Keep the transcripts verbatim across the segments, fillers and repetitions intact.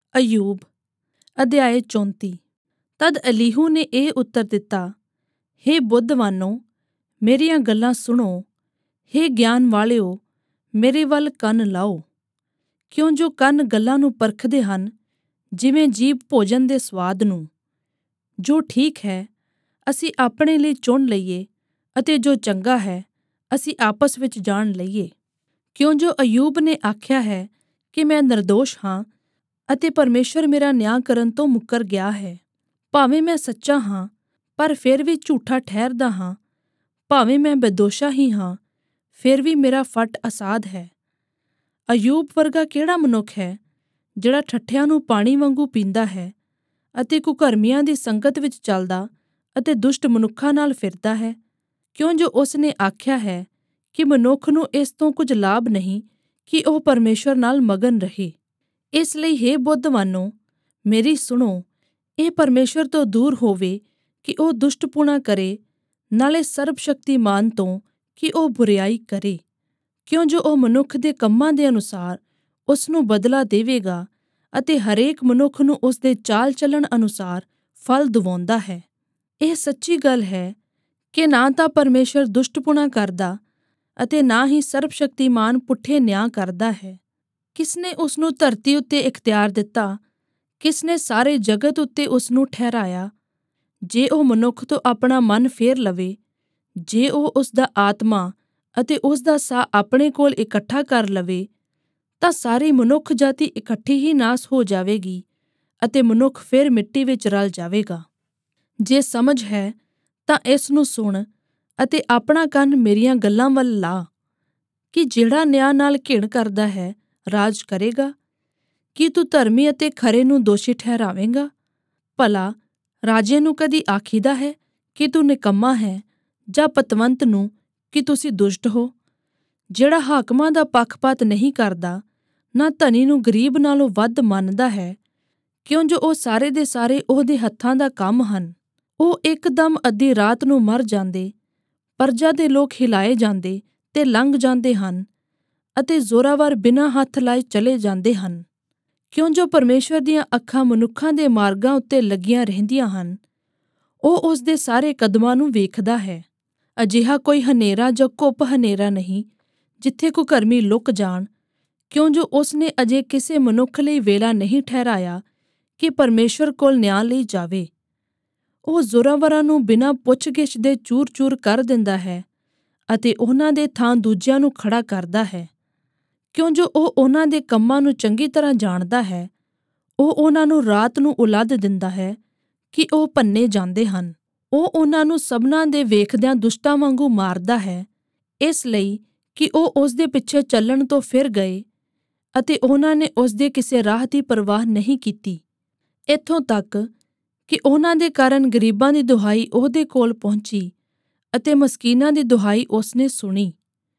ਅਯੂਬ ਅਧਿਆਇ ਚੌਂਤੀ। ਤਦ ਅਲੀਹੂ ਨੇ ਇਹ ਉੱਤਰ ਦਿੱਤਾ, ਹੇ ਬੁੱਧਵਾਨੋ, ਮੇਰੀਆਂ ਗੱਲਾਂ ਸੁਣੋ। ਹੇ ਗਿਆਨ ਵਾਲਿਓ, ਮੇਰੇ ਵੱਲ ਕੰਨ ਲਾਓ। ਕਿਉਂ ਜੋ ਕੰਨ ਗੱਲਾਂ ਨੂੰ ਪਰਖਦੇ ਹਨ, ਜਿਵੇਂ ਜੀਭ ਭੋਜਨ ਦੇ ਸਵਾਦ ਨੂੰ। ਜੋ ਠੀਕ ਹੈ ਅਸੀਂ ਆਪਣੇ ਲਈ ਚੁਣ ਲਈਏ, ਅਤੇ ਜੋ ਚੰਗਾ ਹੈ ਅਸੀਂ ਆਪਸ ਵਿੱਚ ਜਾਣ ਲਈਏ। ਕਿਉਂ ਜੋ ਅਯੂਬ ਨੇ ਆਖਿਆ ਹੈ ਕਿ ਮੈਂ ਨਿਰਦੋਸ਼ ਹਾਂ, ਅਤੇ ਪਰਮੇਸ਼ਰ ਮੇਰਾ ਨਿਆਂ ਕਰਨ ਤੋਂ ਮੁੱਕਰ ਗਿਆ ਹੈ। ਭਾਵੇਂ ਮੈਂ ਸੱਚਾ ਹਾਂ, ਪਰ ਫਿਰ ਵੀ ਝੂਠਾ ਠਹਿਰਦਾ ਹਾਂ। ਭਾਵੇਂ ਮੈਂ ਬੇਦੋਸ਼ਾ ਹੀ ਹਾਂ, ਫਿਰ ਵੀ ਮੇਰਾ ਫੱਟ ਅਸਾਧ ਹੈ। ਅਯੂਬ ਵਰਗਾ ਕਿਹੜਾ ਮਨੁੱਖ ਹੈ, ਜਿਹੜਾ ਠੱਠਿਆਂ ਨੂੰ ਪਾਣੀ ਵਾਂਗੂ ਪੀਂਦਾ ਹੈ, ਅਤੇ ਕੁਕਰਮੀਆਂ ਦੀ ਸੰਗਤ ਵਿੱਚ ਚੱਲਦਾ ਅਤੇ ਦੁਸ਼ਟ ਮਨੁੱਖਾਂ ਨਾਲ ਫਿਰਦਾ ਹੈ। ਕਿਉਂ ਜੋ ਉਸ ਨੇ ਆਖਿਆ ਹੈ ਕਿ ਮਨੁੱਖ ਨੂੰ ਇਸ ਤੋਂ ਕੁਝ ਲਾਭ ਨਹੀਂ ਕਿ ਉਹ ਪਰਮੇਸ਼ਰ ਨਾਲ ਮਗਨ ਰਹੇ। ਇਸ ਲਈ ਹੇ ਬੁੱਧਵਾਨੋ, ਮੇਰੀ ਸੁਣੋ। ਇਹ ਪਰਮੇਸ਼ਰ ਤੋਂ ਦੂਰ ਹੋਵੇ ਕਿ ਉਹ ਦੁਸ਼ਟਪੁਣਾ ਕਰੇ, ਨਾਲੇ ਸਰਬਸ਼ਕਤੀਮਾਨ ਤੋਂ ਕਿ ਉਹ ਬੁਰਿਆਈ ਕਰੇ। ਕਿਉਂ ਜੋ ਉਹ ਮਨੁੱਖ ਦੇ ਕੰਮਾਂ ਦੇ ਅਨੁਸਾਰ ਉਸ ਨੂੰ ਬਦਲਾ ਦੇਵੇਗਾ, ਅਤੇ ਹਰੇਕ ਮਨੁੱਖ ਨੂੰ ਉਸ ਦੇ ਚਾਲ ਚੱਲਣ ਅਨੁਸਾਰ ਫਲ ਦਿਵਾਉਂਦਾ ਹੈ। ਇਹ ਸੱਚੀ ਗੱਲ ਹੈ ਕਿ ਨਾ ਤਾਂ ਪਰਮੇਸ਼ਰ ਦੁਸ਼ਟਪੁਣਾ ਕਰਦਾ, ਅਤੇ ਨਾ ਹੀ ਸਰਬਸ਼ਕਤੀਮਾਨ ਪੁੱਠੇ ਨਿਆਂ ਕਰਦਾ ਹੈ। ਕਿਸਨੇ ਉਸ ਨੂੰ ਧਰਤੀ ਉੱਤੇ ਇਖਤਿਆਰ ਦਿੱਤਾ? ਕਿਸਨੇ ਸਾਰੇ ਜਗਤ ਉੱਤੇ ਉਸ ਨੂੰ ਠਹਿਰਾਇਆ? ਜੇ ਉਹ ਮਨੁੱਖ ਤੋਂ ਆਪਣਾ ਮਨ ਫੇਰ ਲਵੇ, ਜੇ ਉਹ ਉਸ ਦਾ ਆਤਮਾ ਅਤੇ ਉਸ ਦਾ ਸਾਹ ਆਪਣੇ ਕੋਲ ਇਕੱਠਾ ਕਰ ਲਵੇ, ਤਾਂ ਸਾਰੀ ਮਨੁੱਖ ਜਾਤੀ ਇਕੱਠੀ ਹੀ ਨਾਸ ਹੋ ਜਾਵੇਗੀ, ਅਤੇ ਮਨੁੱਖ ਫਿਰ ਮਿੱਟੀ ਵਿੱਚ ਰਲ ਜਾਵੇਗਾ। ਜੇ ਸਮਝ ਹੈ ਤਾਂ ਇਸ ਨੂੰ ਸੁਣ, ਅਤੇ ਆਪਣਾ ਕੰਨ ਮੇਰੀਆਂ ਗੱਲਾਂ ਵੱਲ ਲਾ। ਕਿ ਜਿਹੜਾ ਨਿਆਂ ਨਾਲ ਘਿਣ ਕਰਦਾ ਹੈ ਰਾਜ ਕਰੇਗਾ? ਕੀ ਤੂੰ ਧਰਮੀ ਅਤੇ ਖਰੇ ਨੂੰ ਦੋਸ਼ੀ ਠਹਿਰਾਵੇਂਗਾ? ਭਲਾ ਰਾਜੇ ਨੂੰ ਕਦੀ ਆਖੀਦਾ ਹੈ ਕਿ ਤੂੰ ਨਿਕੰਮਾ ਹੈ, ਜਾਂ ਪਤਵੰਤ ਨੂੰ ਕਿ ਤੁਸੀਂ ਦੁਸ਼ਟ ਹੋ? ਜਿਹੜਾ ਹਾਕਮਾਂ ਦਾ ਪੱਖਪਾਤ ਨਹੀਂ ਕਰਦਾ, ਨਾ ਧਨੀ ਨੂੰ ਗਰੀਬ ਨਾਲੋਂ ਵੱਧ ਮੰਨਦਾ ਹੈ, ਕਿਉਂ ਜੋ ਉਹ ਸਾਰੇ ਦੇ ਸਾਰੇ ਉਹਦੇ ਹੱਥਾਂ ਦਾ ਕੰਮ ਹਨ। ਉਹ ਇੱਕਦਮ ਅੱਧੀ ਰਾਤ ਨੂੰ ਮਰ ਜਾਂਦੇ, ਪਰਜਾ ਦੇ ਲੋਕ ਹਿਲਾਏ ਜਾਂਦੇ ਤੇ ਲੰਘ ਜਾਂਦੇ ਹਨ, ਅਤੇ ਜ਼ੋਰਾਵਰ ਬਿਨਾਂ ਹੱਥ ਲਾਏ ਚਲੇ ਜਾਂਦੇ ਹਨ। ਕਿਉਂ ਜੋ ਪਰਮੇਸ਼ਰ ਦੀਆਂ ਅੱਖਾਂ ਮਨੁੱਖਾਂ ਦੇ ਮਾਰਗਾਂ ਉੱਤੇ ਲੱਗੀਆਂ ਰਹਿੰਦੀਆਂ ਹਨ, ਉਹ ਉਸ ਦੇ ਸਾਰੇ ਕਦਮਾਂ ਨੂੰ ਵੇਖਦਾ ਹੈ। ਅਜਿਹਾ ਕੋਈ ਹਨੇਰਾ ਜਾਂ ਘੁੱਪ ਹਨੇਰਾ ਨਹੀਂ ਜਿੱਥੇ ਕੁਕਰਮੀ ਲੁਕ ਜਾਣ। ਕਿਉਂ ਜੋ ਉਸ ਨੇ ਅਜੇ ਕਿਸੇ ਮਨੁੱਖ ਲਈ ਵੇਲਾ ਨਹੀਂ ਠਹਿਰਾਇਆ ਕਿ ਪਰਮੇਸ਼ਰ ਕੋਲ ਨਿਆਂ ਲਈ ਜਾਵੇ। ਉਹ ਜ਼ੋਰਾਵਰਾਂ ਨੂੰ ਬਿਨਾਂ ਪੁੱਛ-ਗਿੱਛ ਦੇ ਚੂਰ-ਚੂਰ ਕਰ ਦਿੰਦਾ ਹੈ, ਅਤੇ ਉਹਨਾਂ ਦੇ ਥਾਂ ਦੂਜਿਆਂ ਨੂੰ ਖੜਾ ਕਰਦਾ ਹੈ। ਕਿਉਂ ਜੋ ਉਹ ਉਹਨਾਂ ਦੇ ਕੰਮਾਂ ਨੂੰ ਚੰਗੀ ਤਰ੍ਹਾਂ ਜਾਣਦਾ ਹੈ, ਉਹ ਉਹਨਾਂ ਨੂੰ ਰਾਤ ਨੂੰ ਉਲੱਦ ਦਿੰਦਾ ਹੈ ਕਿ ਉਹ ਭੰਨੇ ਜਾਂਦੇ ਹਨ। ਉਹ ਉਹਨਾਂ ਨੂੰ ਸਭਨਾਂ ਦੇ ਵੇਖਦਿਆਂ ਦੁਸ਼ਟਾਂ ਵਾਂਗੂ ਮਾਰਦਾ ਹੈ, ਇਸ ਲਈ ਕਿ ਉਹ ਉਸ ਦੇ ਪਿੱਛੇ ਚੱਲਣ ਤੋਂ ਫਿਰ ਗਏ, ਅਤੇ ਉਹਨਾਂ ਨੇ ਉਸ ਦੇ ਕਿਸੇ ਰਾਹ ਦੀ ਪਰਵਾਹ ਨਹੀਂ ਕੀਤੀ। ਇੱਥੋਂ ਤੱਕ ਕਿ ਉਹਨਾਂ ਦੇ ਕਾਰਨ ਗਰੀਬਾਂ ਦੀ ਦੁਹਾਈ ਉਹਦੇ ਕੋਲ ਪਹੁੰਚੀ, ਅਤੇ ਮਸਕੀਨਾਂ ਦੀ ਦੁਹਾਈ ਉਸ ਨੇ ਸੁਣੀ।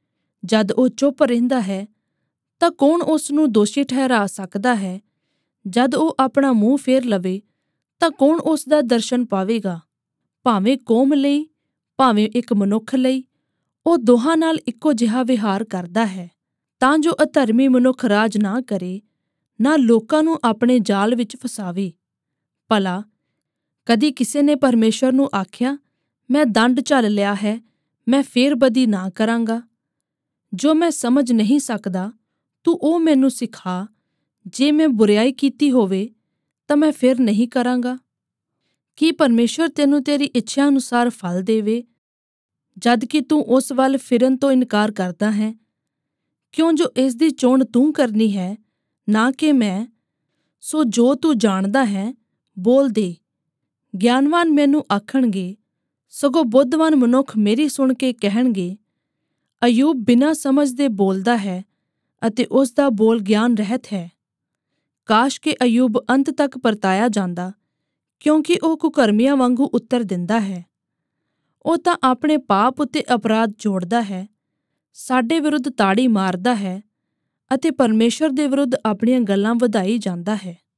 ਜਦ ਉਹ ਚੁੱਪ ਰਹਿੰਦਾ ਹੈ ਤਾਂ ਕੌਣ ਉਸ ਨੂੰ ਦੋਸ਼ੀ ਠਹਿਰਾ ਸਕਦਾ ਹੈ? ਜਦ ਉਹ ਆਪਣਾ ਮੂੰਹ ਫੇਰ ਲਵੇ ਤਾਂ ਕੌਣ ਉਸ ਦਾ ਦਰਸ਼ਨ ਪਾਵੇਗਾ? ਭਾਵੇਂ ਕੌਮ ਲਈ, ਭਾਵੇਂ ਇੱਕ ਮਨੁੱਖ ਲਈ, ਉਹ ਦੋਹਾਂ ਨਾਲ ਇੱਕੋ ਜਿਹਾ ਵਿਹਾਰ ਕਰਦਾ ਹੈ, ਤਾਂ ਜੋ ਅਧਰਮੀ ਮਨੁੱਖ ਰਾਜ ਨਾ ਕਰੇ, ਨਾ ਲੋਕਾਂ ਨੂੰ ਆਪਣੇ ਜਾਲ ਵਿੱਚ ਫਸਾਵੇ। ਭਲਾ ਕਦੀ ਕਿਸੇ ਨੇ ਪਰਮੇਸ਼ਰ ਨੂੰ ਆਖਿਆ, ਮੈਂ ਦੰਡ ਝੱਲ ਲਿਆ ਹੈ, ਮੈਂ ਫੇਰ ਬਦੀ ਨਾ ਕਰਾਂਗਾ? ਜੋ ਮੈਂ ਸਮਝ ਨਹੀਂ ਸਕਦਾ, ਤੂੰ ਉਹ ਮੈਨੂੰ ਸਿਖਾ। ਜੇ ਮੈਂ ਬੁਰਿਆਈ ਕੀਤੀ ਹੋਵੇ ਤਾਂ ਮੈਂ ਫਿਰ ਨਹੀਂ ਕਰਾਂਗਾ। ਕੀ ਪਰਮੇਸ਼ਰ ਤੈਨੂੰ ਤੇਰੀ ਇੱਛਾ ਅਨੁਸਾਰ ਫਲ ਦੇਵੇ, ਜਦ ਕਿ ਤੂੰ ਉਸ ਵੱਲ ਫਿਰਨ ਤੋਂ ਇਨਕਾਰ ਕਰਦਾ ਹੈ? ਕਿਉਂ ਜੋ ਇਸ ਦੀ ਚੋਣ ਤੂੰ ਕਰਨੀ ਹੈ, ਨਾ ਕਿ ਮੈਂ। ਸੋ ਜੋ ਤੂੰ ਜਾਣਦਾ ਹੈ ਬੋਲ ਦੇ। ਗਿਆਨਵਾਨ ਮੈਨੂੰ ਆਖਣਗੇ, ਸਗੋਂ ਬੁੱਧਵਾਨ ਮਨੁੱਖ ਮੇਰੀ ਸੁਣ ਕੇ ਕਹਿਣਗੇ, ਅਯੂਬ ਬਿਨਾਂ ਸਮਝ ਦੇ ਬੋਲਦਾ ਹੈ, ਅਤੇ ਉਸ ਦਾ ਬੋਲ ਗਿਆਨ ਰਹਿਤ ਹੈ। ਕਾਸ਼ ਕਿ ਅਯੂਬ ਅੰਤ ਤੱਕ ਪਰਤਾਇਆ ਜਾਂਦਾ, ਕਿਉਂਕਿ ਉਹ ਕੁਕਰਮੀਆਂ ਵਾਂਗੂ ਉੱਤਰ ਦਿੰਦਾ ਹੈ। ਉਹ ਤਾਂ ਆਪਣੇ ਪਾਪ ਉੱਤੇ ਅਪਰਾਧ ਜੋੜਦਾ ਹੈ, ਸਾਡੇ ਵਿਰੁੱਧ ਤਾੜੀ ਮਾਰਦਾ ਹੈ, ਅਤੇ ਪਰਮੇਸ਼ਰ ਦੇ ਵਿਰੁੱਧ ਆਪਣੀਆਂ ਗੱਲਾਂ ਵਧਾਈ ਜਾਂਦਾ ਹੈ।